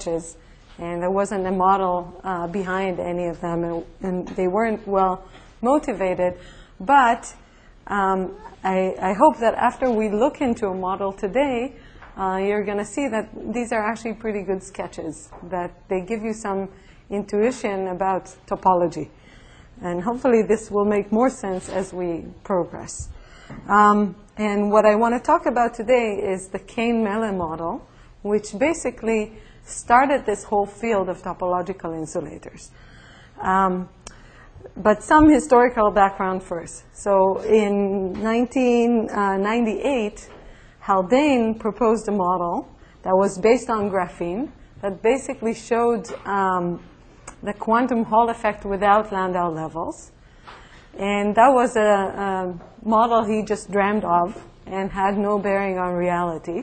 sketches, and there wasn't a model behind any of them, and they weren't well motivated. But I hope that after we look into a model today, you're going to see that these are actually pretty good sketches, that they give you some intuition about topology. And hopefully this will make more sense as we progress. And what I want to talk about today is the Kane-Melle model, which basically started this whole field of topological insulators. But some historical background first. So in 1998, Haldane proposed a model that was based on graphene that basically showed the quantum Hall effect without Landau levels. And that was a model he just dreamed of and had no bearing on reality.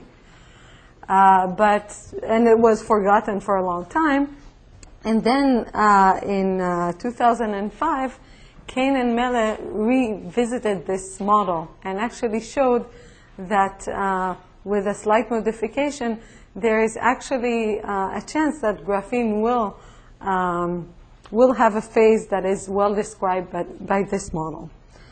And it was forgotten for a long time. And then in 2005, Kane and Melle revisited this model and actually showed that with a slight modification, there is actually a chance that graphene will have a phase that is well described by this model.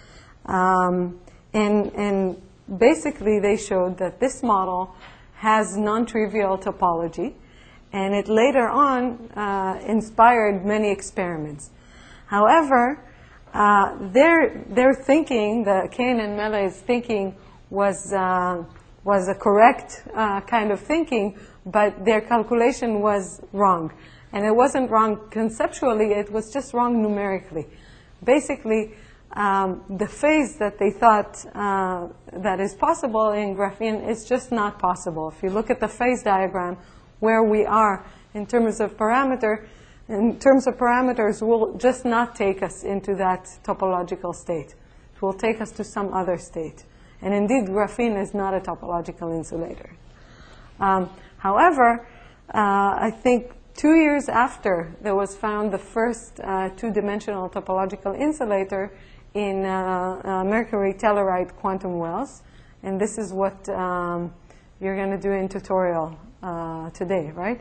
And basically, they showed that this model has non-trivial topology, and it later on inspired many experiments. However, their thinking, the Kane and Melle's thinking, was a correct kind of thinking, but their calculation was wrong. And it wasn't wrong conceptually, it was just wrong numerically. Basically, the phase that they thought that is possible in graphene is just not possible. If you look at the phase diagram, where we are in terms of parameters will just not take us into that topological state. It will take us to some other state. And indeed, graphene is not a topological insulator. However, I think 2 years after there was found the first two-dimensional topological insulator in mercury telluride quantum wells, and this is what you're going to do in tutorial today, right?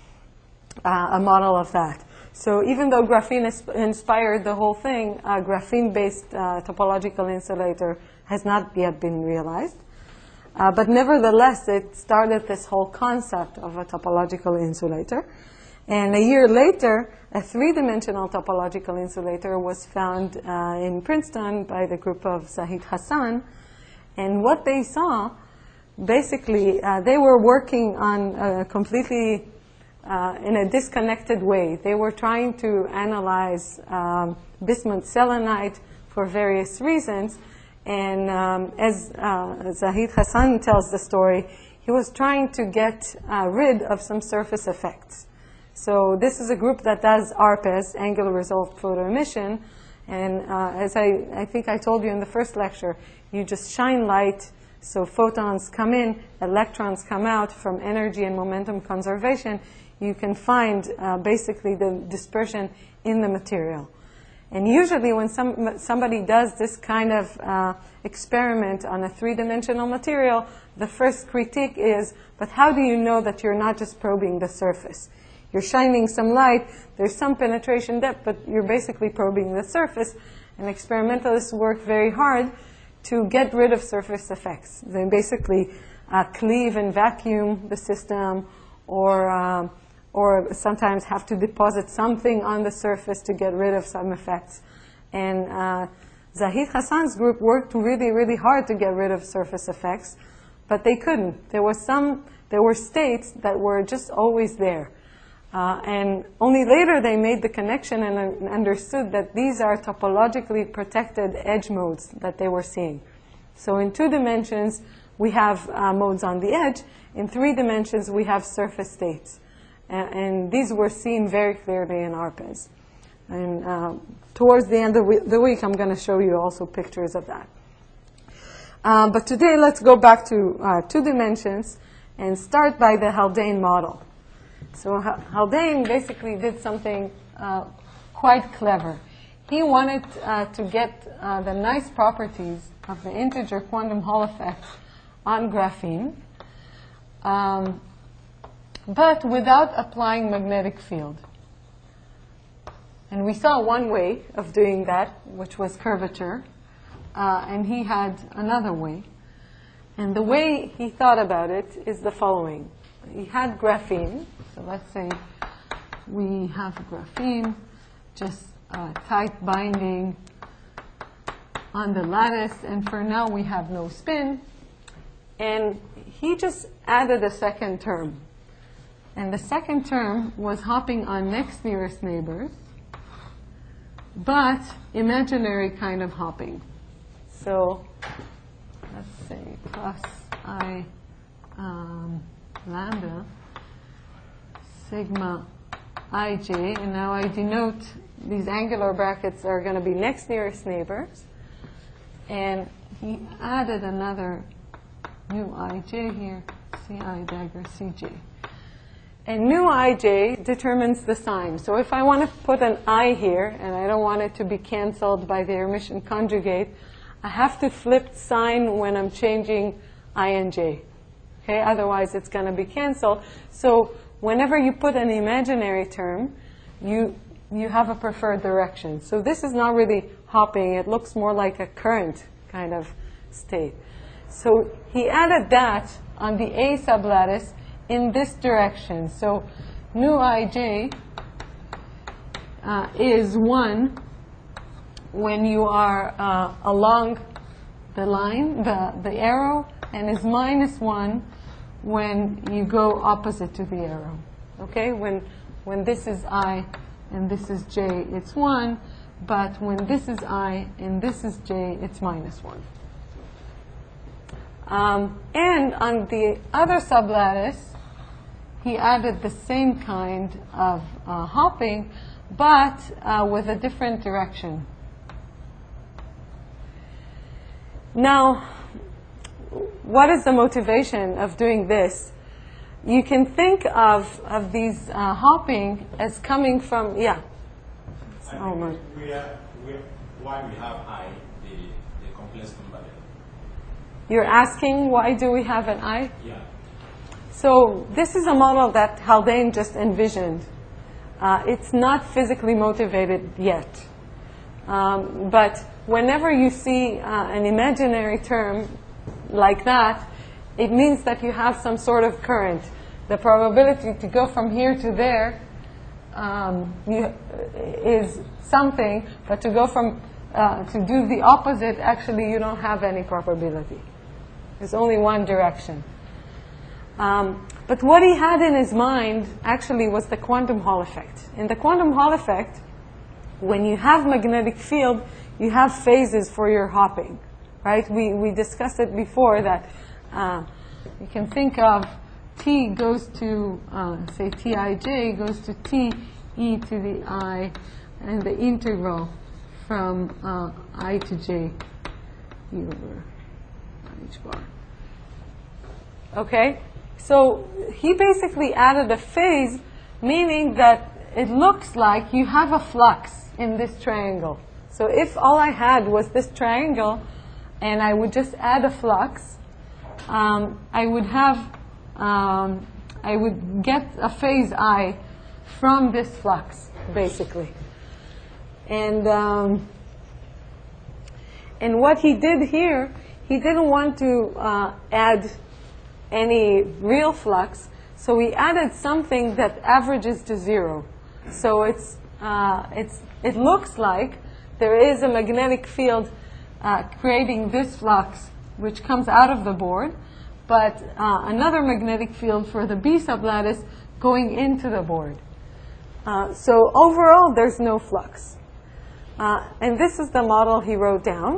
A model of that. So even though graphene inspired the whole thing, a graphene-based topological insulator has not yet been realized. But nevertheless, it started this whole concept of a topological insulator. And a year later, a three-dimensional topological insulator was found in Princeton by the group of Zahid Hassan. And what they saw, basically, they were working on completely in a disconnected way. They were trying to analyze bismuth selenide for various reasons. And as Zahid Hassan tells the story, he was trying to get rid of some surface effects. So this is a group that does ARPES, angular resolved photoemission. And as I think I told you in the first lecture, you just shine light, so photons come in, electrons come out from energy and momentum conservation. You can find basically the dispersion in the material. And usually when somebody does this kind of experiment on a three-dimensional material, the first critique is, but how do you know that you're not just probing the surface? You're shining some light, there's some penetration depth, but you're basically probing the surface. And experimentalists work very hard to get rid of surface effects. They basically cleave and vacuum the system, or sometimes have to deposit something on the surface to get rid of some effects. And Zahid Hassan's group worked really, really hard to get rid of surface effects, but they couldn't. There were states that were just always there. And only later they made the connection and understood that these are topologically protected edge modes that they were seeing. So in 2 dimensions, we have modes on the edge. In 3 dimensions, we have surface states. And these were seen very clearly in ARPES. And towards the end of the week, I'm going to show you also pictures of that. But today, let's go back to 2 dimensions and start by the Haldane model. So Haldane basically did something quite clever. He wanted to get the nice properties of the integer quantum Hall effect on graphene. but without applying magnetic field. And we saw one way of doing that, which was curvature, and he had another way. And the way he thought about it is the following. He had graphene, so let's say we have graphene, just tight binding on the lattice, and for now we have no spin. And he just added a second term. And the second term was hopping on next nearest neighbors, but imaginary kind of hopping. So let's say plus I lambda sigma ij, and now I denote these angular brackets are going to be next nearest neighbors. And he added another nu ij here, ci dagger cj. And nu ij determines the sign. So if I want to put an I here, and I don't want it to be canceled by the Hermitian conjugate, I have to flip sign when I'm changing I and j. Okay? Otherwise, it's going to be canceled. So whenever you put an imaginary term, you have a preferred direction. So this is not really hopping. It looks more like a current kind of state. So he added that on the A sublattice in this direction. So nu ij is 1 when you are along the line, the arrow, and is -1 when you go opposite to the arrow. Okay? When this is I and this is j, it's 1, but when this is I and this is j, it's -1. And on the other sublattice, he added the same kind of hopping, but with a different direction. Now, what is the motivation of doing this? You can think of these hopping as coming from, yeah. Why we have I, the complex number there? You're asking why do we have an I? Yeah. So this is a model that Haldane just envisioned. It's not physically motivated yet. But whenever you see an imaginary term like that, it means that you have some sort of current. The probability to go from here to there is something, but to go from to do the opposite, actually you don't have any probability. There's only one direction. But what he had in his mind actually was the quantum Hall effect. In the quantum Hall effect, when you have magnetic field, you have phases for your hopping, right? We discussed it before that you can think of t goes to, say, tij goes to t e to the I, and the integral from I to j e over h bar. Okay? So he basically added a phase, meaning that it looks like you have a flux in this triangle. So if all I had was this triangle, and I would just add a flux, I would get a phase I from this flux, basically. And what he did here, he didn't want to add any real flux, so he added something that averages to 0. So it looks like there is a magnetic field creating this flux, which comes out of the board, but another magnetic field for the B sublattice going into the board. So overall, there's no flux. And this is the model he wrote down.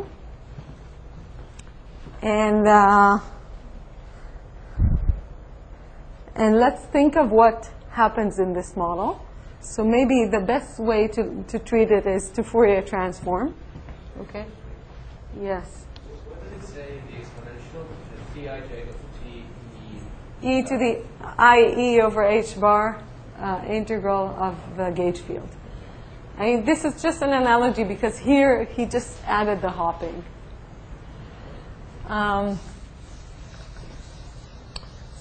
And let's think of what happens in this model. So maybe the best way to treat it is to Fourier transform. Okay? Yes? What does it say in the exponential? The Tij goes to T, E to the IE over h bar integral of the gauge field. I mean, this is just an analogy because here he just added the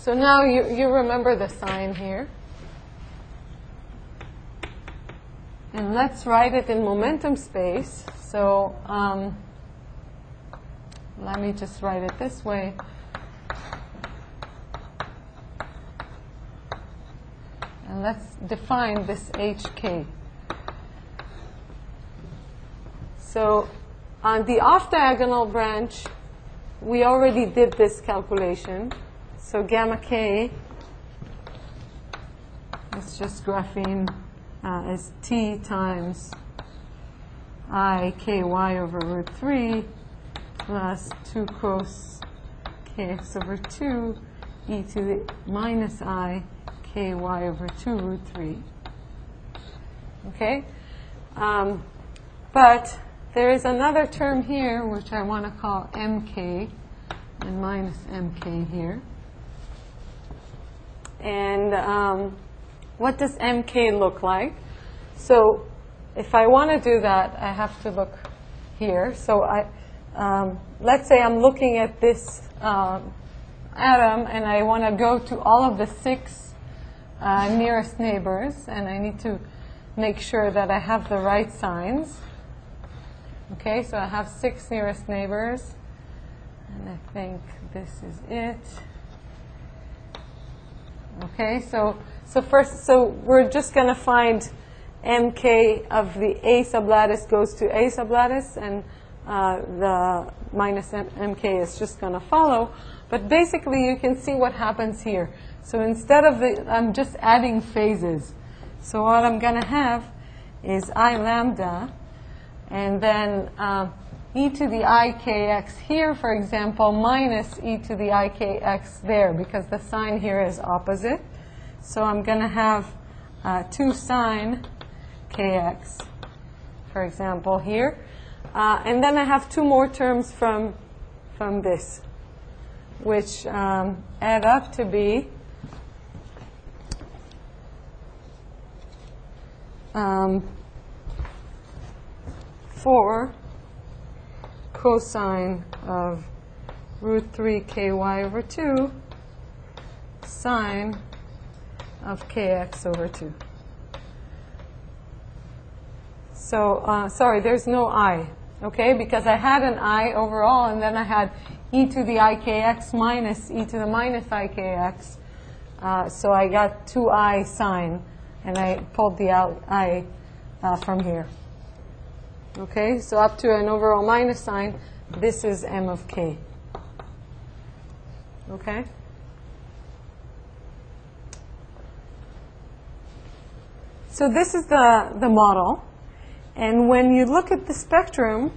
So now you remember the sign here. And let's write it in momentum space. So let me just write it this way. And let's define this HK. So on the off-diagonal branch, we already did this calculation. So gamma K is just graphene is T times I ky over root 3 plus 2 cos kx over 2 e to the minus I ky over 2 root 3. Okay? But there is another term here which I want to call mk and minus mk here. And what does mk look like? So if I want to do that, I have to look here. So let's say I'm looking at this atom, and I want to go to all of the 6 nearest neighbors, and I need to make sure that I have the right signs. Okay, so I have 6 nearest neighbors, and I think this is it. Okay, so we're just going to find mk of the A sublattice goes to A sublattice, and the minus mk is just going to follow. But basically, you can see what happens here. So instead of I'm just adding phases. So what I'm going to have is I lambda, and then e to the I kx here, for example, minus e to the I kx there, because the sign here is opposite. So I'm going to have 2 sine kx, for example, here. And then I have 2 more terms from this, which add up to be 4 cosine of root 3 ky over 2 sine of kx over 2. So, sorry, there's no I, okay? Because I had an I overall, and then I had e to the I kx minus e to the minus I kx. So I got 2I sine, and I pulled the I from here. Okay, so up to an overall minus sign, this is m of k. Okay? So this is the model. And when you look at the spectrum,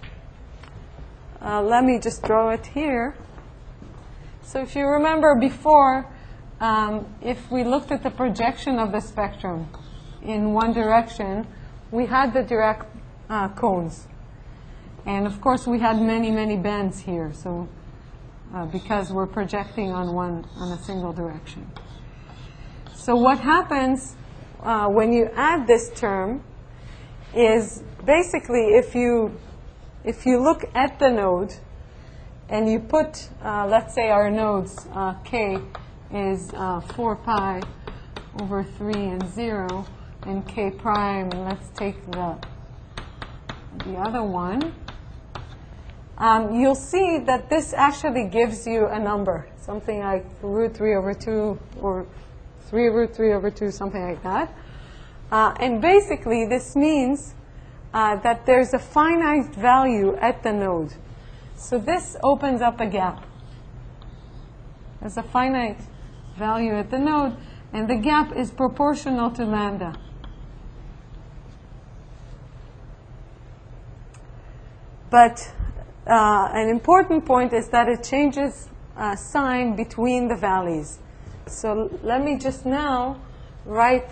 let me just draw it here. So if you remember before, if we looked at the projection of the spectrum in one direction, we had the Dirac cones. And of course, we had many, many bands here. So because we're projecting on a single direction. So what happens when you add this term is basically if you look at the node and you put, let's say our nodes k is 4 pi over 3 and 0, and k prime, let's take the other one, you'll see that this actually gives you a number, something like root 3 over 2 or 3 root 3 over 2, something like that. And basically, this means that there's a finite value at the node. So this opens up a gap. There's a finite value at the node, and the gap is proportional to lambda. But an important point is that it changes sign between the valleys. So let me just now write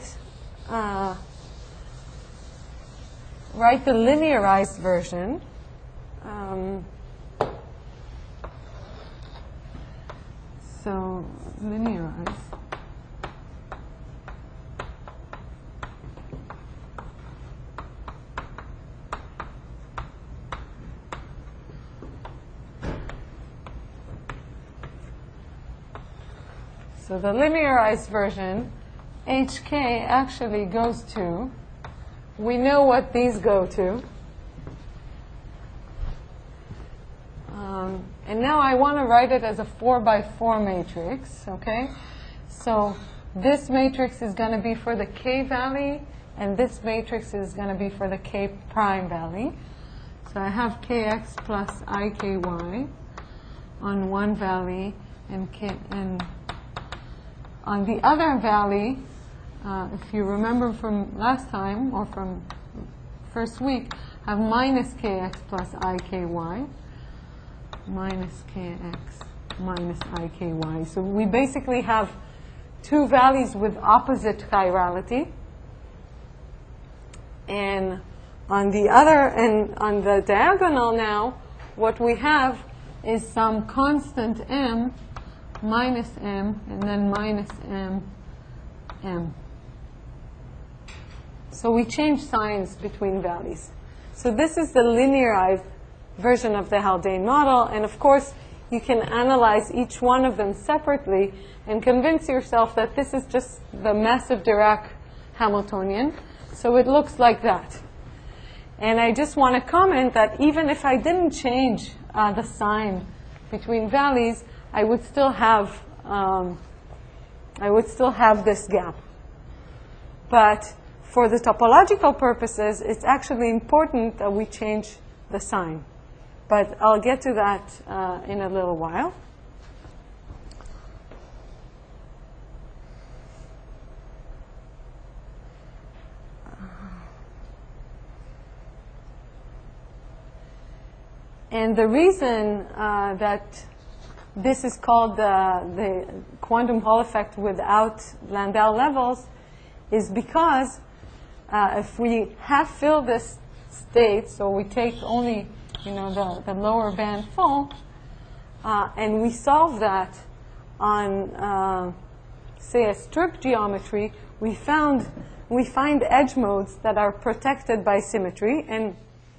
the linearized version. So linearize. So the linearized version, HK actually goes to, we know what these go to. And now I want to write it as a 4 by 4 matrix, okay? So this matrix is going to be for the K valley, and this matrix is going to be for the K prime valley. So I have Kx plus IKY on one valley, and on the other valley, if you remember from last time, or from first week, I have minus Kx plus IKY, minus Kx minus IKY. So we basically have two valleys with opposite chirality. And on the other, and on the diagonal now, what we have is some constant m, minus m, and then minus m, m. So we change signs between valleys. So this is the linearized version of the Haldane model. And of course, you can analyze each one of them separately and convince yourself that this is just the massive Dirac Hamiltonian. So it looks like that. And I just want to comment that even if I didn't change the sign between valleys, I would still have this gap. But for the topological purposes, it's actually important that we change the sign. But I'll get to that in a little while. And the reason that this is called the quantum Hall effect without Landau levels is because if we have filled this state, so we take only the lower band full, and we solve that on, say, a strip geometry, we find edge modes that are protected by symmetry, and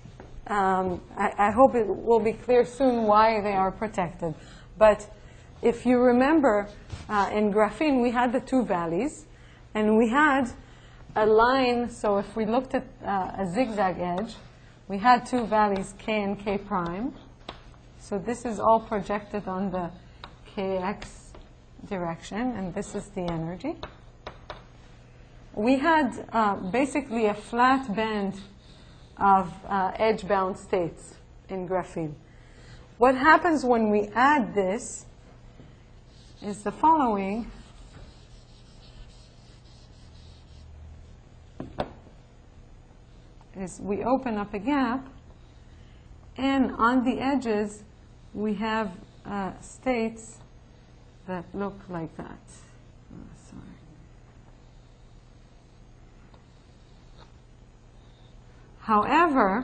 I hope it will be clear soon why they are protected. But if you remember, in graphene, we had the two valleys, and we had a line. So if we looked at a zigzag edge, we had two valleys, K and K prime. So this is all projected on the Kx direction, and this is the energy. We had basically a flat band of edge-bound states in graphene. What happens when we add this is the following. Is we open up a gap, and on the edges we have states that look like that. Sorry. However,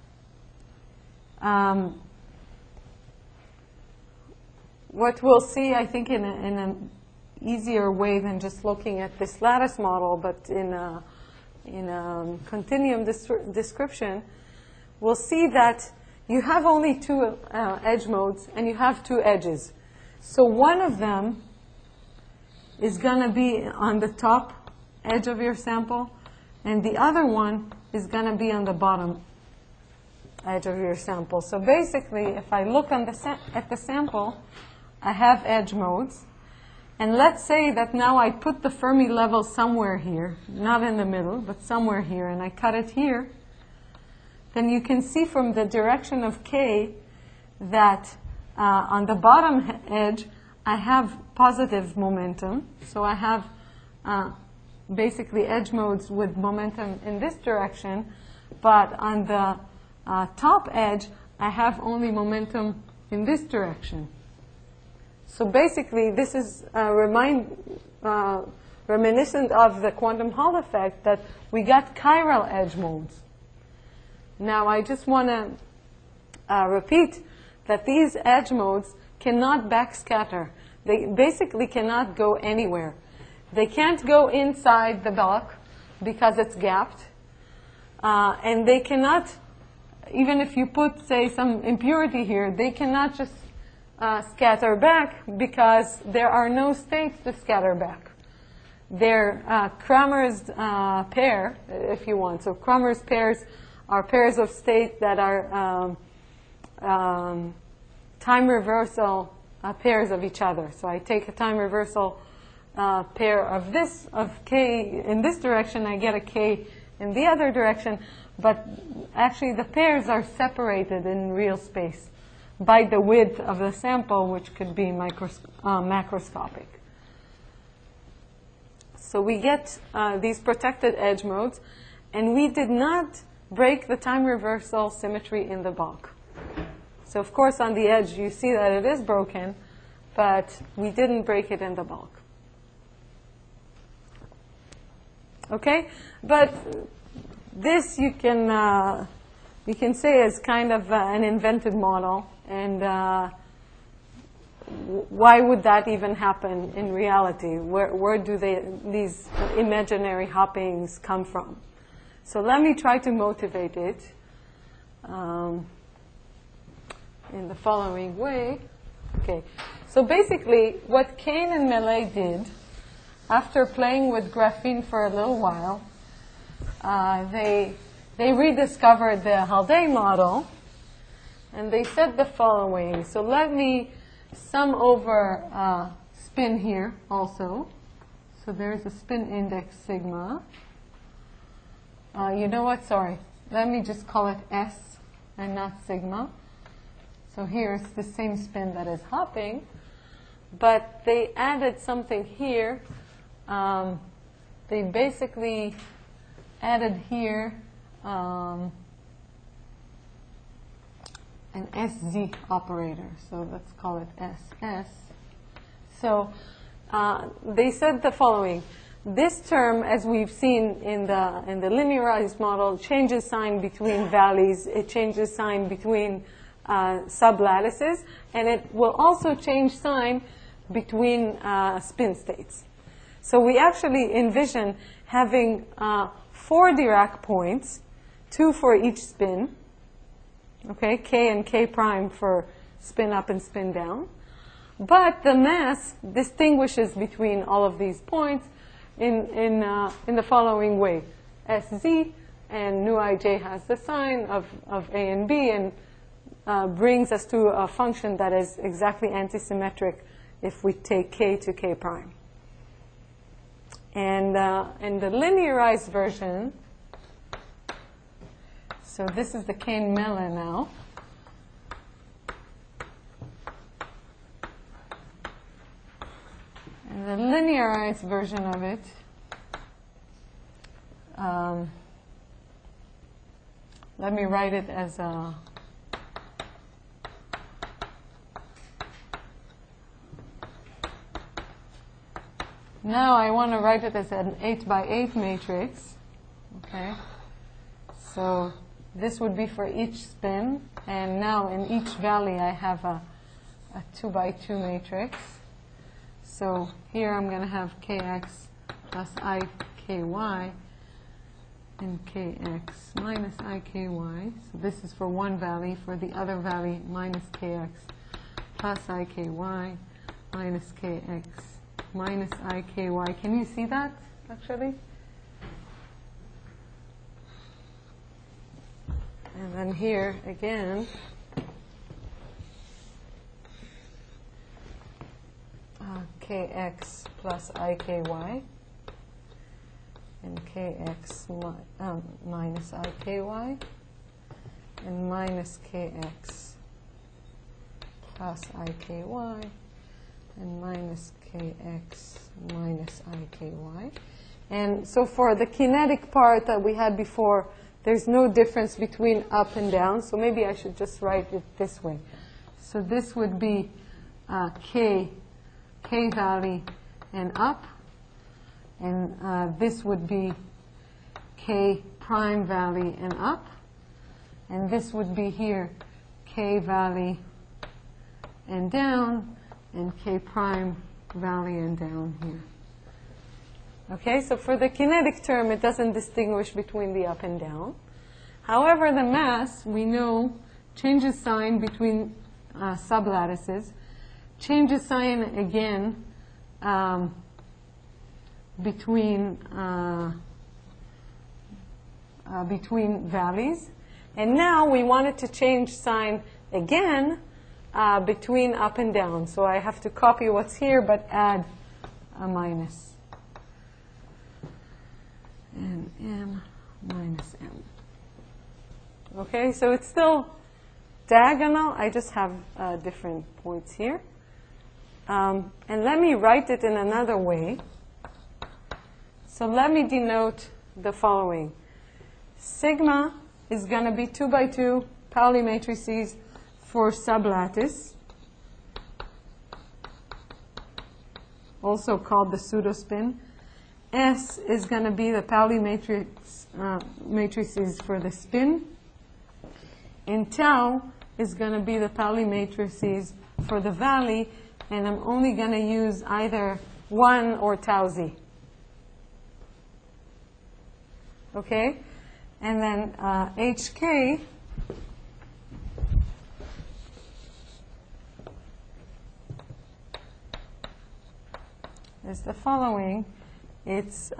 what we'll see, I think, in an easier way than just looking at this lattice model, but in a continuum description, we'll see that you have only two edge modes, and you have two edges. So one of them is going to be on the top edge of your sample, and the other one is going to be on the bottom edge of your sample. So basically, if I look at the sample, I have edge modes. And let's say that now I put the Fermi level somewhere here, not in the middle, but somewhere here, and I cut it here. Then you can see from the direction of K that on the bottom edge, I have positive momentum. So I have basically edge modes with momentum in this direction. But on the top edge, I have only momentum in this direction. So basically, this is reminiscent of the quantum Hall effect that we got chiral edge modes. Now, I just want to repeat that these edge modes cannot backscatter. They basically cannot go anywhere. They can't go inside the block because it's gapped. And they cannot, even if you put, say, some impurity here, they cannot just scatter back because there are no states to scatter back. They're Cramer's pair, if you want. So Cramer's pairs are pairs of states that are time reversal pairs of each other. So I take a time reversal pair of this, of k in this direction, I get a k in the other direction, but actually the pairs are separated in real space by the width of the sample, which could be macroscopic. So we get these protected edge modes, and we did not break the time reversal symmetry in the bulk. So of course on the edge you see that it is broken, but we didn't break it in the bulk. Okay? But this you can say is kind of an invented model, and why would that even happen in reality? Where do these imaginary hoppings come from? So let me try to motivate it in the following way. Okay, so basically what Kane and Meillet did, after playing with graphene for a little while, they rediscovered the Haldane model, and they said the following. So let me sum over spin here also. So there's a spin index sigma. You know what? Sorry. Let me just call it S and not sigma. So here it's the same spin that is hopping, but they added something here. They basically added here an SZ operator. So let's call it SS. So they said the following. This term, as we've seen in the linearized model, changes sign between valleys. It changes sign between sublattices, and it will also change sign between spin states. So we actually envision having 4 Dirac points, 2 for each spin, okay, k and k prime for spin up and spin down. But the mass distinguishes between all of these points in the following way. SZ and nu ij has the sign of A and B, and brings us to a function that is exactly antisymmetric if we take k to k prime. And in the linearized version, so this is the Kane-Meillet now. And the linearized version of it, let me write it as a now I want to write it as an 8 by 8 matrix. Okay, so this would be for each spin, and now in each valley I have a 2 by 2 matrix. So here I'm going to have kx plus iky and kx minus iky. So this is for one valley. For the other valley, minus kx plus iky minus kx minus iky. Can you see that, actually? And then here, again, kx plus iky and kx minus iky and minus kx plus iky and minus kx minus iky. And so for the kinetic part that we had before, there's no difference between up and down. So maybe I should just write it this way. So this would be k valley and up. And this would be k prime valley and up. And this would be here k valley and down, and k prime valley and down here. Okay, so for the kinetic term, it doesn't distinguish between the up and down. However, the mass, we know, changes sign between sublattices. changes sign again between valleys. And now we wanted to change sign again between up and down. So I have to copy what's here, but add a minus. And m minus m. Okay, so it's still diagonal. I just have different points here. And let me write it in another way. So let me denote the following. Sigma is going to be 2 by 2 Pauli matrices for sublattice, also called the pseudospin. S is going to be the Pauli matrices for the spin. And tau is going to be the Pauli matrices for the valley, and I'm only going to use either 1 or tau z. Okay? And then HK is the following. It's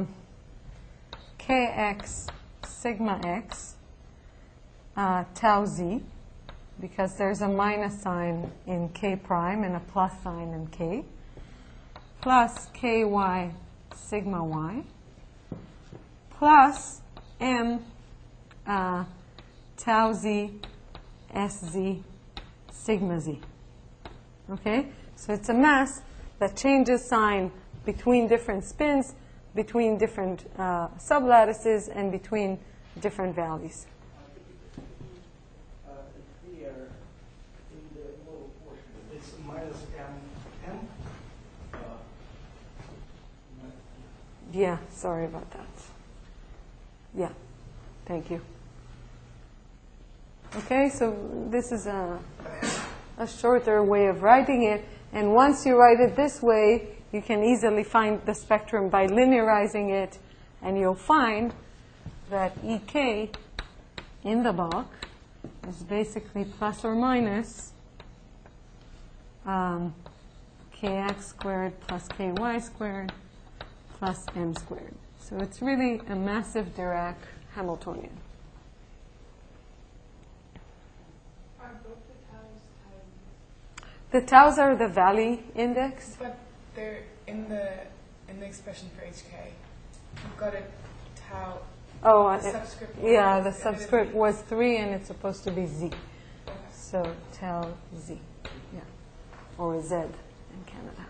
kx sigma x tau z, because there's a minus sign in k prime and a plus sign in k, plus ky sigma y, plus m tau z sz sigma z. Okay? So it's a mass that changes sign between different spins, between different sublattices, and between different values. Here, in the lower portion, it's minus m. Yeah, sorry about that. Yeah, thank you. Okay, so this is a shorter way of writing it. And once you write it this way, you can easily find the spectrum by linearizing it. And you'll find that EK in the block is basically plus or minus kx squared plus ky squared plus m squared. So it's really a massive Dirac Hamiltonian. Are both the taus tau? The taus are the valley index. But they're in the expression for HK. You've got a tau. Oh, The subscript yeah, the was- subscript was 3 and it's supposed to be z. Okay. So tau z, yeah, or z in Canada.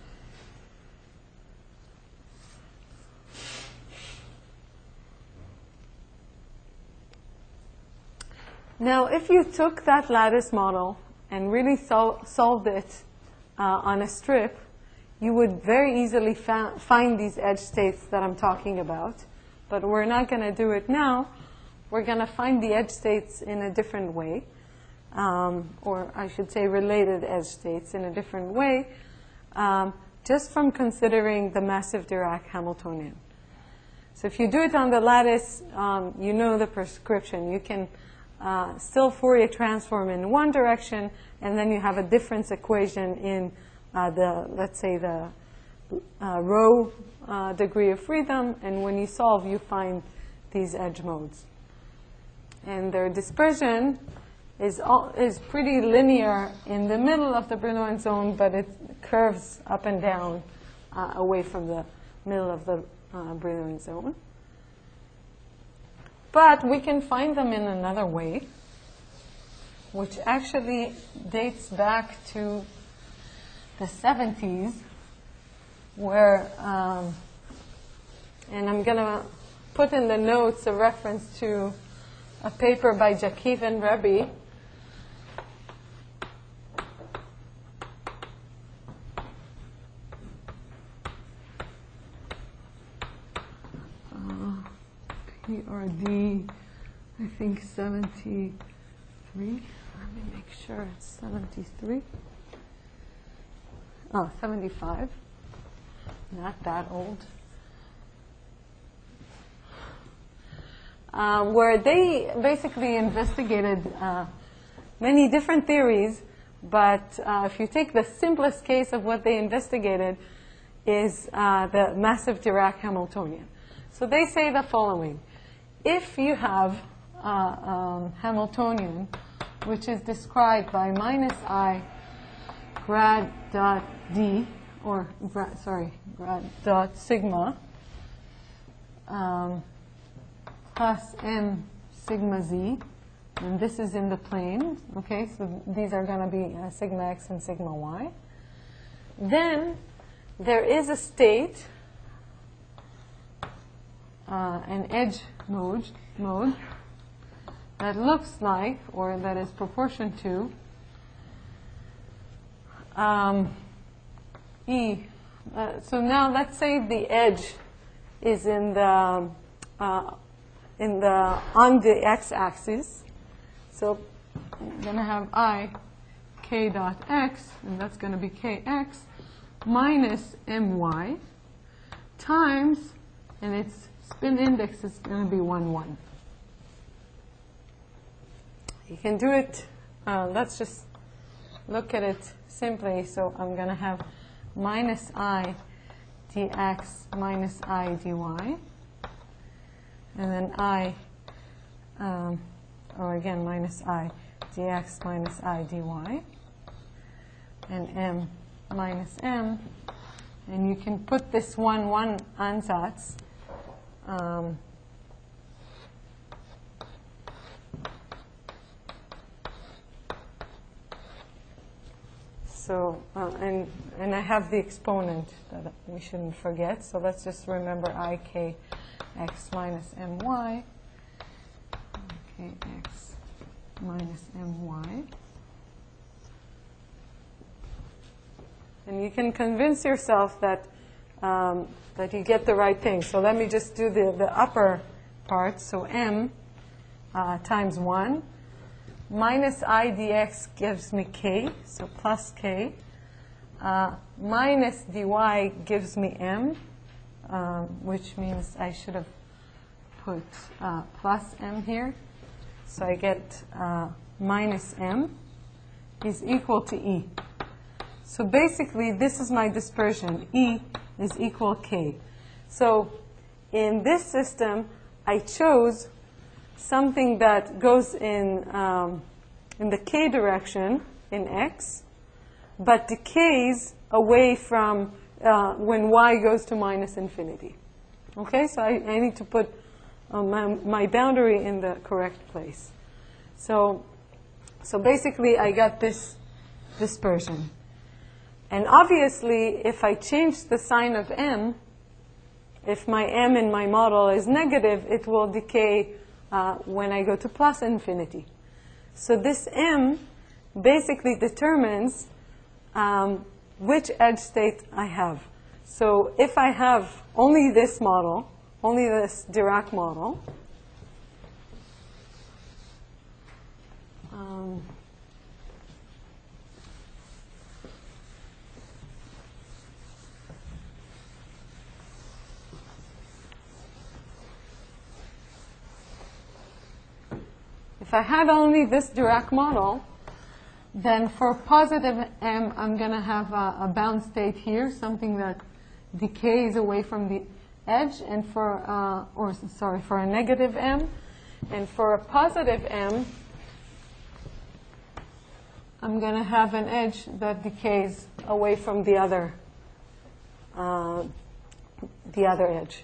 Now, if you took that lattice model and really solved it on a strip, you would very easily find these edge states that I'm talking about. But we're not going to do it now. We're going to find the edge states in a different way, or I should say related edge states in a different way, just from considering the massive Dirac Hamiltonian. So if you do it on the lattice, you know the prescription. You can still Fourier transform in one direction, and then you have a difference equation in let's say the rho degree of freedom, and when you solve, you find these edge modes. And their dispersion is pretty linear in the middle of the Brillouin zone, but it curves up and down away from the middle of the Brillouin zone. But we can find them in another way, which actually dates back to the 70s, where, and I'm going to put in the notes a reference to a paper by Jakiv and Rebbe. PRD, I think 73. Let me make sure it's 73. Oh, 75. Not that old. Where they basically investigated many different theories But if you take the simplest case of what they investigated is the massive Dirac Hamiltonian. So they say the following. If you have Hamiltonian, which is described by minus I grad dot D, or grad dot sigma, plus m sigma z, and this is in the plane, okay, so these are going to be sigma x and sigma y. Then there is a state, an edge mode that looks like, or that is proportion to, E. So now let's say the edge is on the x-axis. So I'm going to have I k dot x, and that's going to be kx, minus my times, and its spin index is going to be 1, 1. You can do it, let's just look at it simply. So I'm going to have minus I dx minus I dy, and then I, or again, minus I dx minus I dy, and m minus m, and you can put this 1, 1 ansatz. So, and I have the exponent that we shouldn't forget. So let's just remember I k x minus my, k x minus my. And you can convince yourself that that you get the right thing. So let me just do the upper part. So m times 1. Minus I dx gives me k, so plus k. Minus dy gives me m, which means I should have put plus m here. So I get minus m is equal to E. So basically, this is my dispersion. E is equal k. So in this system, I chose something that goes in the k direction in x, but decays away from when y goes to minus infinity. Okay, so I need to put my boundary in the correct place. So basically, I got this dispersion. And obviously, if I change the sign of m, if my m in my model is negative, it will decay when I go to plus infinity. So this m basically determines which edge state I have. So if I have only this model, only this Dirac model, if I had only this Dirac model, then for positive m, I'm going to have a bound state here, something that decays away from the edge, and for a negative m, and for a positive m, I'm going to have an edge that decays away from the other edge.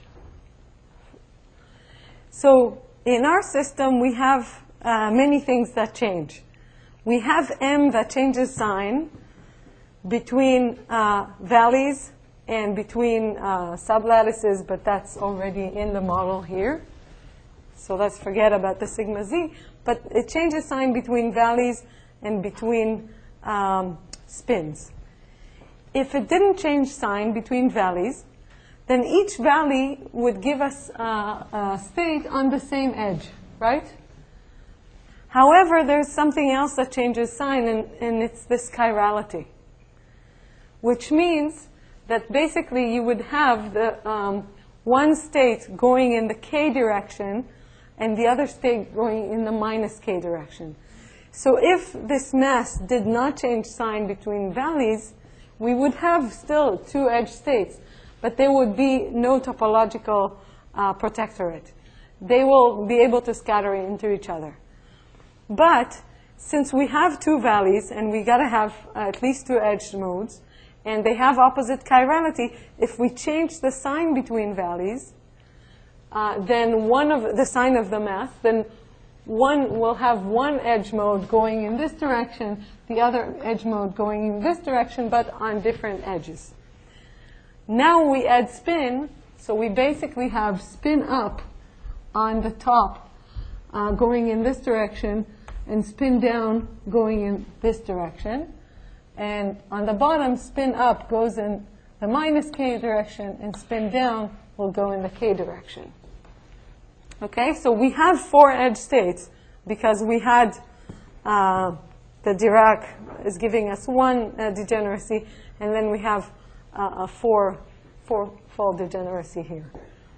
So in our system, we have many things that change. We have m that changes sign between valleys and between sublattices, but that's already in the model here. So let's forget about the sigma z. But it changes sign between valleys and between spins. If it didn't change sign between valleys, then each valley would give us a state on the same edge, right? However, there's something else that changes sign, and it's this chirality, which means that basically you would have the one state going in the k direction and the other state going in the minus k direction. So if this mass did not change sign between valleys, we would have still two edge states, but there would be no topological protectorate. They will be able to scatter into each other. But since we have two valleys, and we got to have at least two edge modes, and they have opposite chirality, if we change the sign between valleys, then one of the sign of the mass, then one will have one edge mode going in this direction, the other edge mode going in this direction, but on different edges. Now we add spin, so we basically have spin up on the top going in this direction, and spin down going in this direction. And on the bottom, spin up goes in the minus k direction, and spin down will go in the k direction. Okay, so we have four edge states because we had the Dirac is giving us one degeneracy, and then we have a four-fold degeneracy here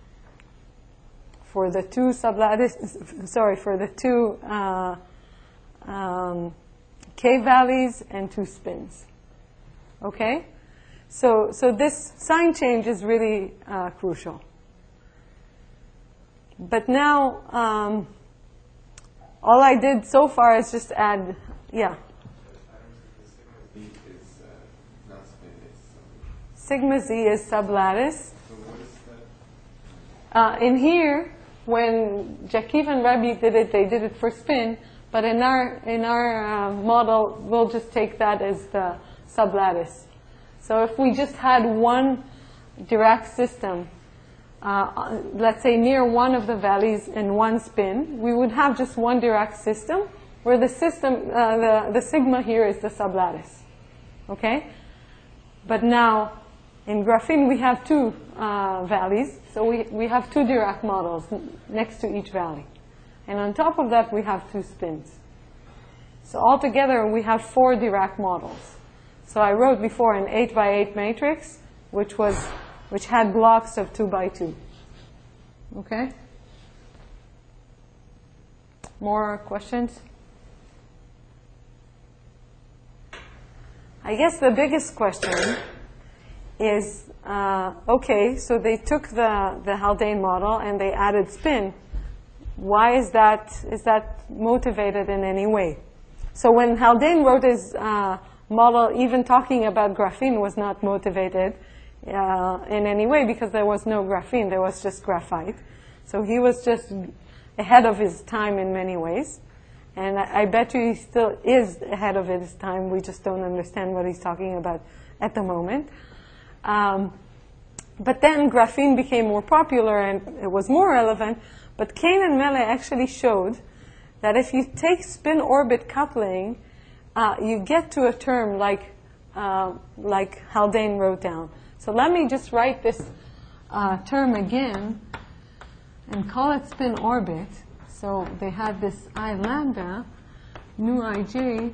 for the two sublattice. Sorry, for the two k valleys and two spins. Okay, so this sign change is really crucial. But now, all I did so far is just add, yeah. Sigma z is sublattice. In here, when Jakiv and Rebbe did it, they did it for spin. But in our model, we'll just take that as the sublattice. So if we just had one Dirac system, let's say near one of the valleys in one spin, we would have just one Dirac system, where the system, the sigma here is the sublattice. Okay? But now, in graphene, we have two valleys, so we have two Dirac models next to each valley. And on top of that, we have two spins. So altogether, we have four Dirac models. So I wrote before an 8 by 8 matrix, which had blocks of 2 by 2. Okay? More questions? I guess the biggest question is, okay, so they took the Haldane model and they added spin. Why is that motivated in any way? So when Haldane wrote his model, even talking about graphene was not motivated in any way, because there was no graphene, there was just graphite. So he was just ahead of his time in many ways. And I bet you he still is ahead of his time. We just don't understand what he's talking about at the moment. But then graphene became more popular and it was more relevant. But Kane and Mele actually showed that if you take spin-orbit coupling, you get to a term like Haldane wrote down. So let me just write this term again and call it spin-orbit. So they had this I lambda, nu ij,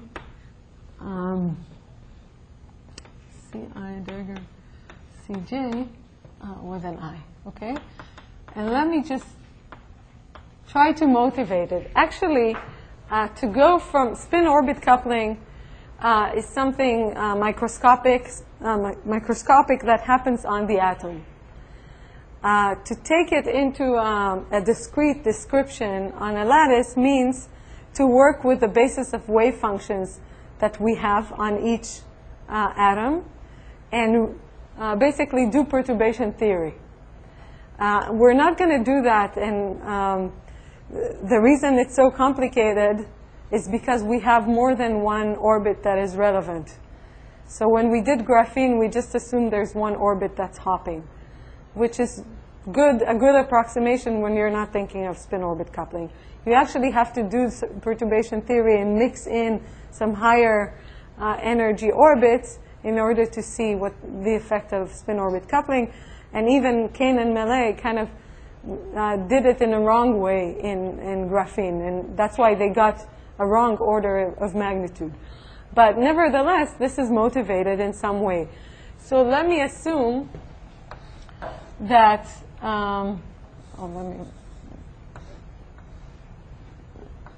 ci dagger cj with an I, okay? And let me just try to motivate it. Actually, to go from spin-orbit coupling is something microscopic that happens on the atom. To take it into a discrete description on a lattice means to work with the basis of wave functions that we have on each atom and basically do perturbation theory. We're not going to do that, and the reason it's so complicated is because we have more than one orbit that is relevant. So when we did graphene, we just assumed there's one orbit that's hopping, which is a good approximation when you're not thinking of spin-orbit coupling. You actually have to do perturbation theory and mix in some higher energy orbits in order to see what the effect of spin-orbit coupling. And even Kane and Mele kind of did it in a wrong way in graphene, and that's why they got a wrong order of magnitude. But nevertheless, this is motivated in some way. So let me assume that,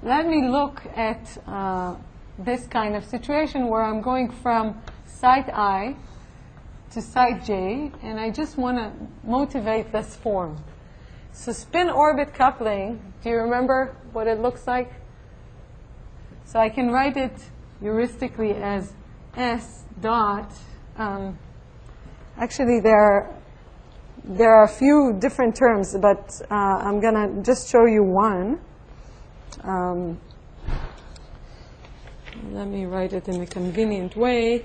let me look at this kind of situation where I'm going from site I to site J, and I just want to motivate this form. So spin-orbit coupling, do you remember what it looks like? So I can write it heuristically as S dot. Actually, there are a few different terms, but I'm going to just show you one. Let me write it in a convenient way.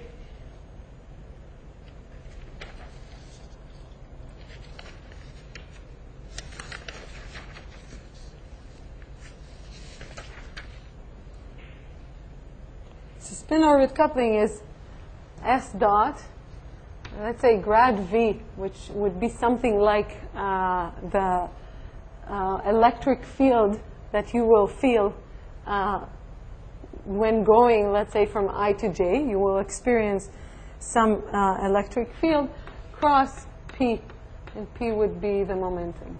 So spin-orbit coupling is S dot, let's say grad V, which would be something like the electric field that you will feel when going, let's say, from I to J. You will experience some electric field cross P, and P would be the momentum.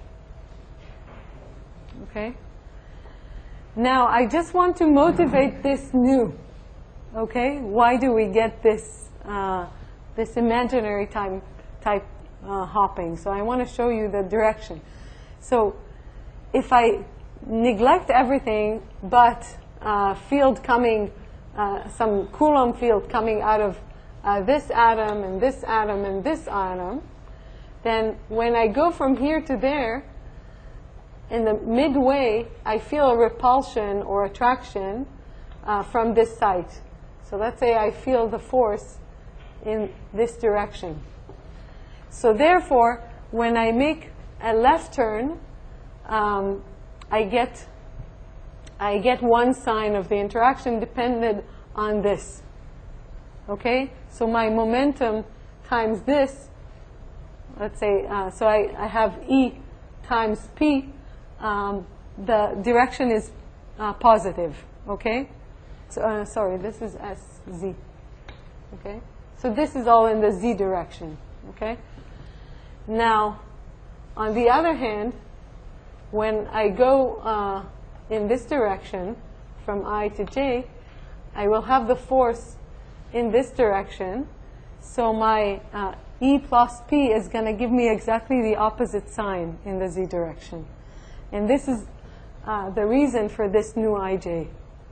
Okay? Now, I just want to motivate this nu. Okay? Why do we get this this imaginary type hopping? So I want to show you the direction. So if I neglect everything but field coming, some Coulomb field coming out of this atom and this atom and this atom, then when I go from here to there, in the midway, I feel a repulsion or attraction from this site. So let's say I feel the force in this direction. So therefore, when I make a left turn, I get one sign of the interaction dependent on this. Okay? So my momentum times this, let's say, so I have E times P. The direction is positive. Okay? So, sorry, this is SZ. Okay? So this is all in the Z direction. Okay? Now, on the other hand, when I go in this direction, from I to J, I will have the force in this direction. So my E plus P is going to give me exactly the opposite sign in the Z direction. And this is the reason for this nu IJ.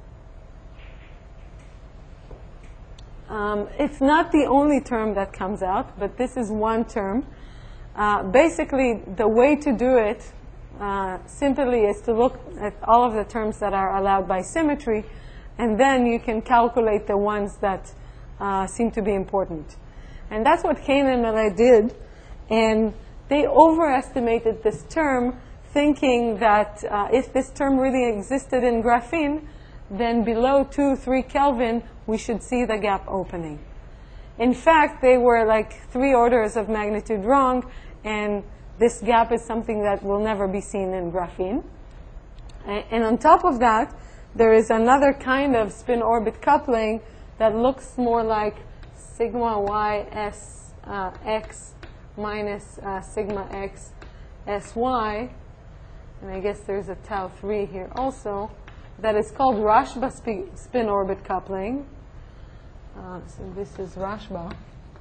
It's not the only term that comes out, but this is one term. Basically, the way to do it simply is to look at all of the terms that are allowed by symmetry, and then you can calculate the ones that seem to be important. And that's what Kane and Mallet did, and they overestimated this term, thinking that if this term really existed in graphene, then below 2-3 Kelvin, we should see the gap opening. In fact, they were like 3 orders of magnitude wrong, and this gap is something that will never be seen in graphene. And on top of that, there is another kind of spin-orbit coupling that looks more like sigma y s x minus sigma x sy, and I guess there's a tau 3 here also, that is called Rashba spin-orbit coupling. So this is Rashba.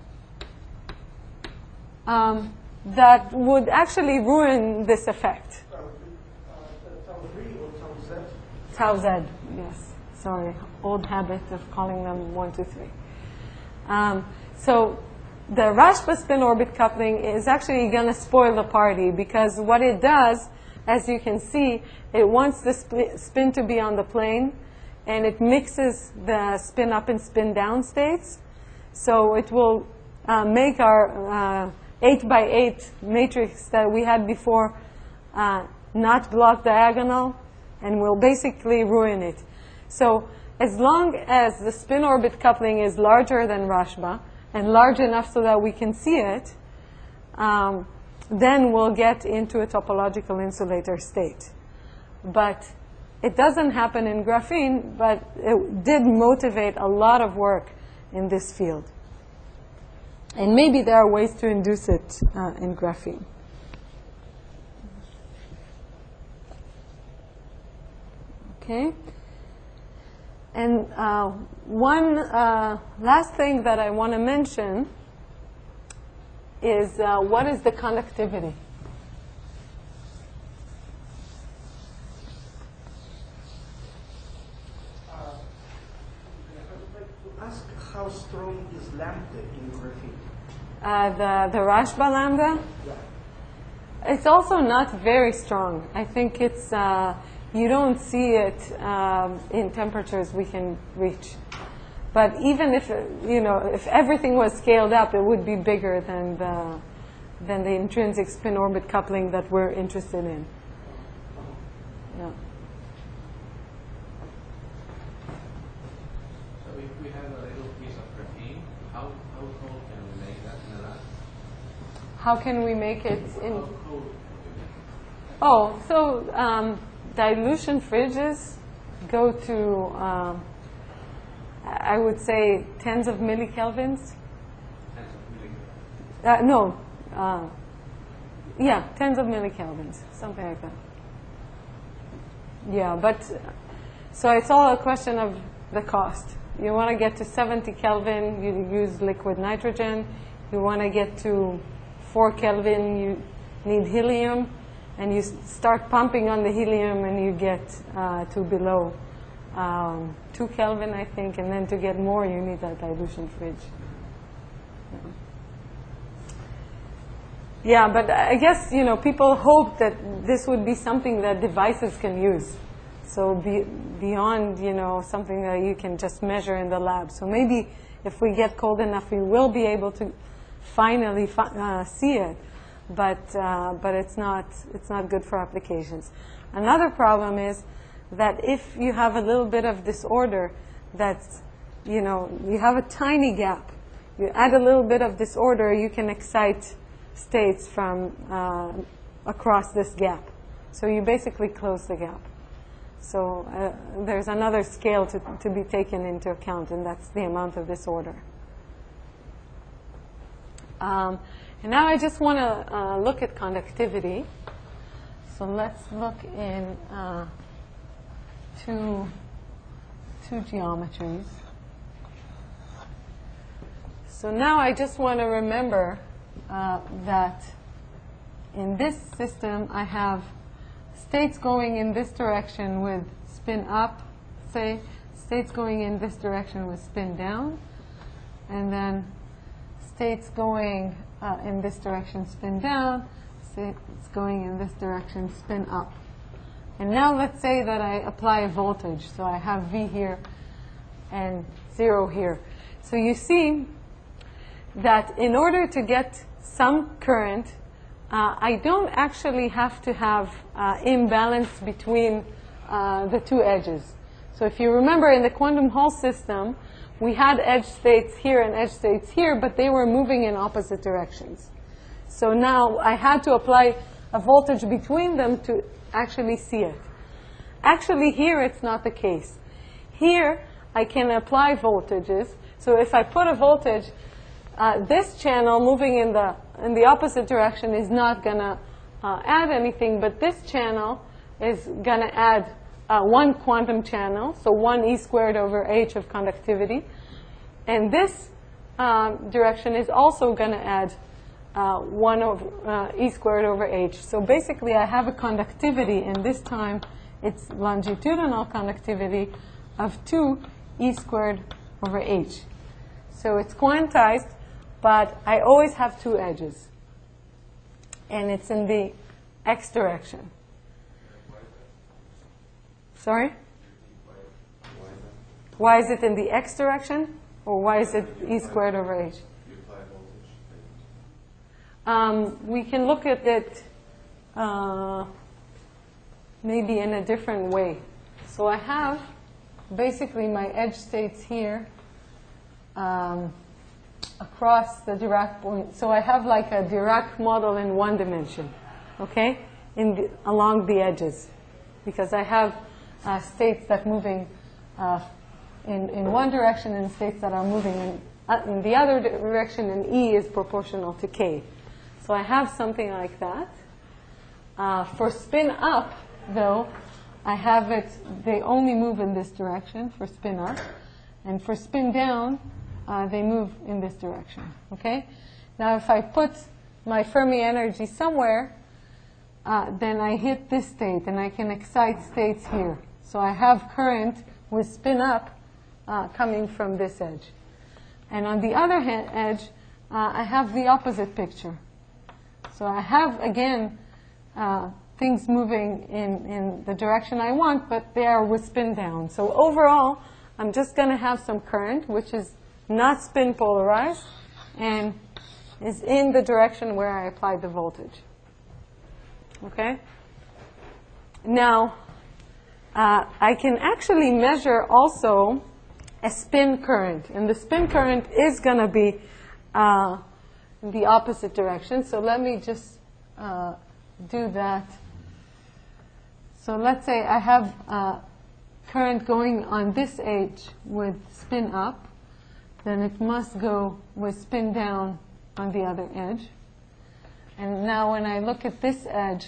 That would actually ruin this effect. Tau 3 or Tau Z? Tau Z, yes. Sorry, old habit of calling them 1, 2, 3. So the Rashba spin-orbit coupling is actually going to spoil the party, because what it does, as you can see, it wants the spin to be on the plane, and it mixes the spin up and spin down states. So it will make our 8 by 8 matrix that we had before not block diagonal, and will basically ruin it. So as long as the spin-orbit coupling is larger than Rashba, and large enough so that we can see it, then we'll get into a topological insulator state. But it doesn't happen in graphene, but it did motivate a lot of work in this field. And maybe there are ways to induce it in graphene. Okay? And one last thing that I want to mention is what is the conductivity? Ask how strong is lambda in graphene? The Rashba lambda? Yeah. It's also not very strong. I think it's, you don't see it in temperatures we can reach. But even if, if everything was scaled up, it would be bigger than the intrinsic spin-orbit coupling that we're interested in. Yeah. So if we have a little piece of graphene, how cold can we make that in a lab? How can we make it in? How cold can we make that? Oh, so dilution fridges go to, I would say, tens of millikelvins. Tens of milligrams. No, yeah, tens of millikelvins, something like that. Yeah, but so it's all a question of the cost. You want to get to 70 Kelvin, you use liquid nitrogen. You want to get to 4 Kelvin, you need helium. And you start pumping on the helium and you get to below 2 Kelvin, I think. And then to get more, you need that dilution fridge. Yeah, but I guess, people hope that this would be something that devices can use. So beyond, something that you can just measure in the lab. So maybe if we get cold enough, we will be able to finally see it. But it's not good for applications. Another problem is that if you have a little bit of disorder, that's, you have a tiny gap. You add a little bit of disorder, you can excite states from across this gap. So you basically close the gap. So there's another scale to be taken into account, and that's the amount of disorder. And now I just want to look at conductivity. So let's look in two geometries. So now I just want to remember that in this system I have states going in this direction with spin up, say, states going in this direction with spin down, and then states going in this direction, spin down, states going in this direction, spin up. And now let's say that I apply a voltage. So I have V here and 0 here. So you see that in order to get some current, I don't actually have to have imbalance between the two edges. So if you remember in the quantum Hall system, we had edge states here and edge states here, but they were moving in opposite directions. So now I had to apply a voltage between them to actually see it. Actually here it's not the case. Here I can apply voltages. So if I put a voltage, this channel moving in the opposite direction is not going to add anything, but this channel is going to add one quantum channel, so 1 e squared over h of conductivity. And this direction is also going to add 1 over e squared over h. So basically I have a conductivity, and this time it's longitudinal conductivity of 2 e squared over h. So it's quantized, but I always have two edges. And it's in the x direction. Sorry? Why is it in the x direction? Or why is it e squared over h? We can look at it maybe in a different way. So I have basically my edge states here across the Dirac point. So I have like a Dirac model in one dimension, okay, along the edges, because I have states that moving in one direction and states that are moving in the other direction, and E is proportional to K. So I have something like that. For spin up, though, I have it, they only move in this direction for spin up, and for spin down, they move in this direction, okay? Now if I put my Fermi energy somewhere, then I hit this state, and I can excite states here. So I have current with spin up coming from this edge. And on the other edge, I have the opposite picture. So I have, again, things moving in the direction I want, but they are with spin down. So overall, I'm just going to have some current, which is not spin polarized, and is in the direction where I applied the voltage. Okay? Now, I can actually measure also a spin current. And the spin current is going to be in the opposite direction. So let me just do that. So let's say I have current going on this edge with spin up. Then it must go with spin down on the other edge. And now when I look at this edge,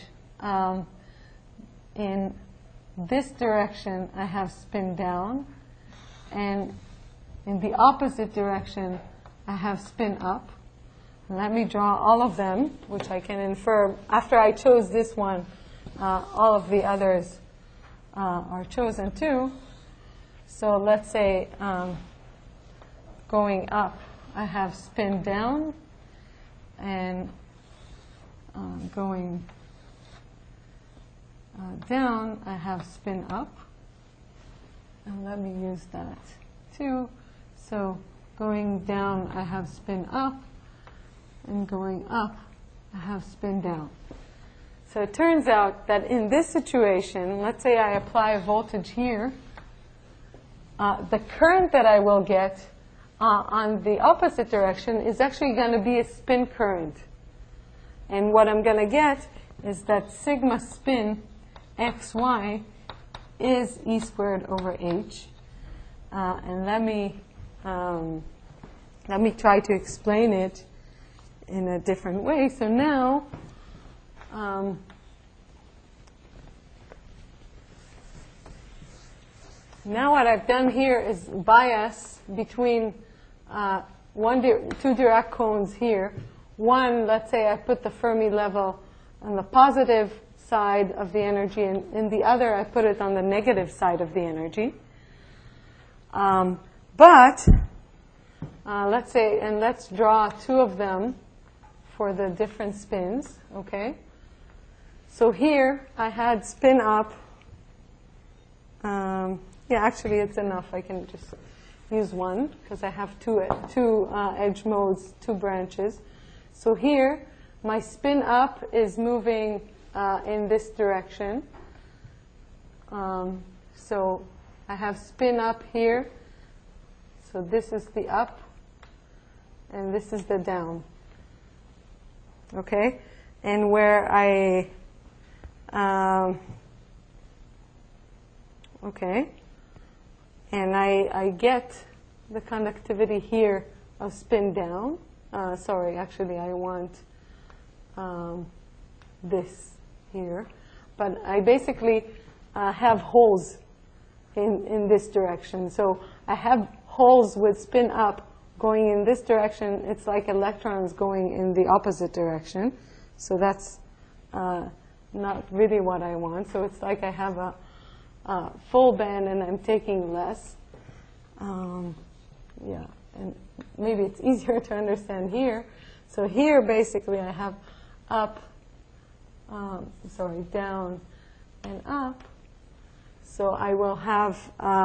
in this direction I have spin down, and in the opposite direction I have spin up. And let me draw all of them, which I can infer. After I chose this one, all of the others are chosen too. So let's say going up I have spin down, and going down I have spin up. And let me use that too. So going down I have spin up, and going up I have spin down. So it turns out that in this situation, let's say I apply a voltage here, the current that I will get on the opposite direction is actually going to be a spin current. And what I'm going to get is that sigma spin xy is E squared over h. And let me try to explain it in a different way. So now, now what I've done here is bias between two Dirac cones here. One, let's say I put the Fermi level on the positive side of the energy, and in the other I put it on the negative side of the energy. But let's say, and let's draw two of them for the different spins, okay? So here I had spin up. Yeah, actually it's enough. I can just use one because I have two edge modes, two branches. So here my spin up is moving in this direction. So I have spin up here. So this is the up, and this is the down. Okay? And where I, okay, and I get the conductivity here of spin down. Sorry, actually I want this here. But I basically have holes in this direction. So I have holes with spin up going in this direction. It's like electrons going in the opposite direction. So that's not really what I want. So it's like I have a full band and I'm taking less. Yeah, and maybe it's easier to understand here. So here basically I have up, down and up. So I will have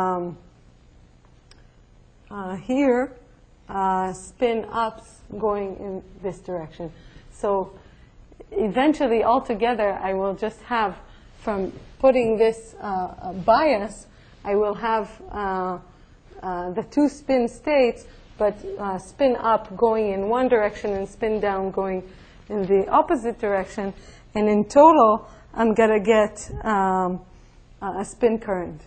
here spin ups going in this direction. So eventually altogether I will just have, from putting this bias, I will have the two spin states, but spin up going in one direction and spin down going in the opposite direction. And in total, I'm going to get a spin current.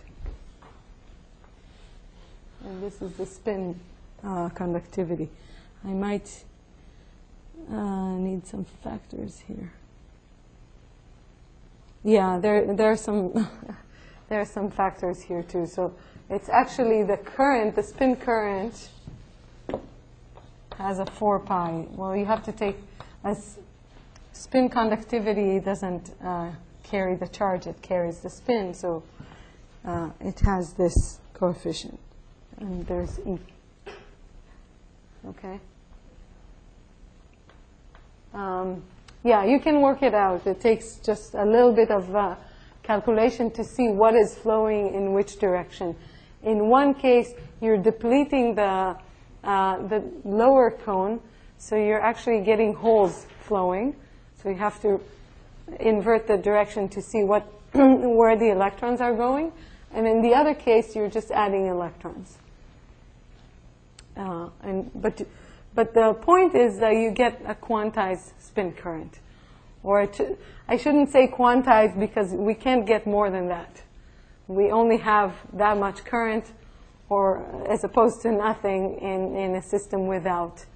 And this is the spin conductivity. I might need some factors here. Yeah, there are some there are some factors here too. So it's actually the current, the spin current has a 4 pi. Well, you have to take, as spin conductivity doesn't carry the charge, it carries the spin, so it has this coefficient. And there's E. Okay? Yeah, you can work it out. It takes just a little bit of calculation to see what is flowing in which direction. In one case, you're depleting the lower cone, so you're actually getting holes flowing. So you have to invert the direction to see what where the electrons are going. And in the other case, you're just adding electrons. But the point is that you get a quantized spin current. Or I shouldn't say quantized because we can't get more than that. We only have that much current, or as opposed to nothing in a system without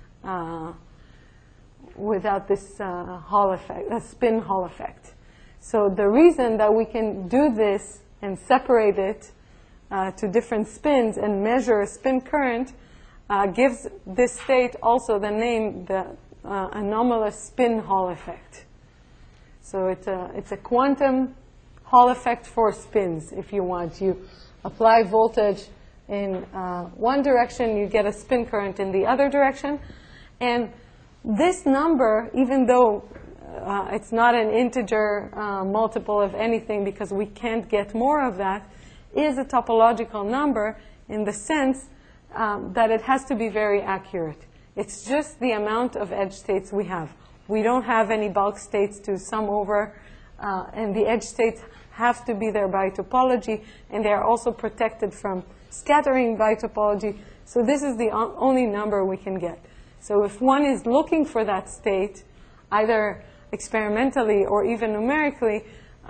this Hall effect, a spin Hall effect. So the reason that we can do this and separate it to different spins and measure a spin current gives this state also the name, the anomalous spin Hall effect. So it's a quantum Hall effect for spins, if you want. You apply voltage in one direction, you get a spin current in the other direction. And this number, even though it's not an integer multiple of anything because we can't get more of that, is a topological number in the sense that it has to be very accurate. It's just the amount of edge states we have. We don't have any bulk states to sum over, and the edge states have to be there by topology, and they are also protected from scattering by topology. So this is the only number we can get. So if one is looking for that state, either experimentally or even numerically,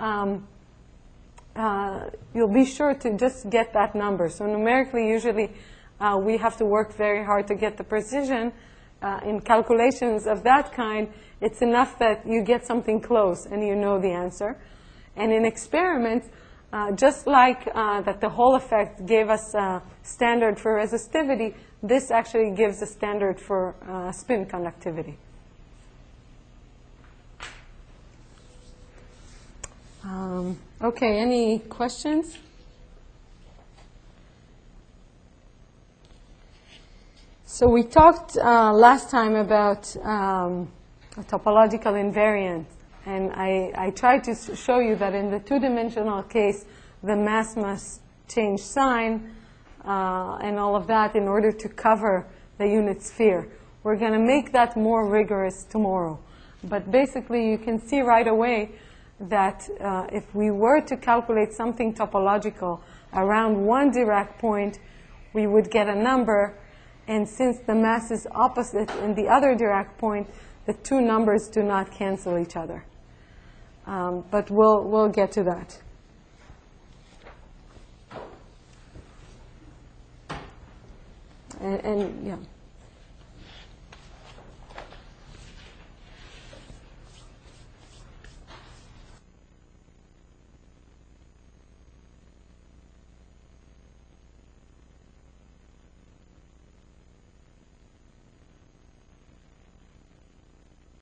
you'll be sure to just get that number. So numerically, usually, we have to work very hard to get the precision. In calculations of that kind, it's enough that you get something close and you know the answer. And in experiments, just like that the Hall effect gave us a standard for resistivity, this actually gives a standard for spin conductivity. Okay, any questions? So we talked last time about a topological invariant, and I tried to show you that in the two-dimensional case, the mass must change sign and all of that in order to cover the unit sphere. We're going to make that more rigorous tomorrow. But basically, you can see right away that if we were to calculate something topological around one Dirac point, we would get a number. And since the mass is opposite in the other Dirac point, the two numbers do not cancel each other. But we'll get to that. And yeah.